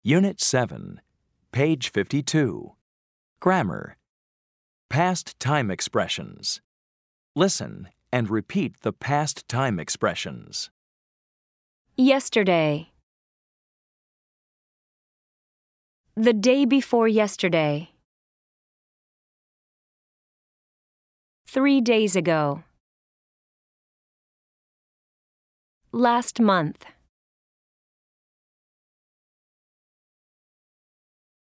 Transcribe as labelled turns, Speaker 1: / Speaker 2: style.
Speaker 1: Unit 7, page 52. Grammar. Past time expressions. Listen and repeat the past time expressions.
Speaker 2: Yesterday. The day before yesterday. 3 days ago. Last month.